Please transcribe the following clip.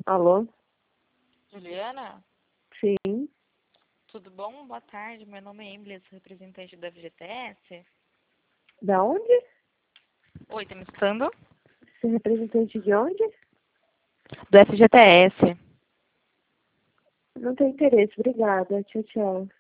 Alô? Juliana, Sim. tudo bom? Boa tarde. Meu nome é Emily, sou representante da FGTS. Da onde? Oi, tá me escutando? Você é representante de onde? Do FGTS. Não tenho interesse, obrigada. Tchau, tchau.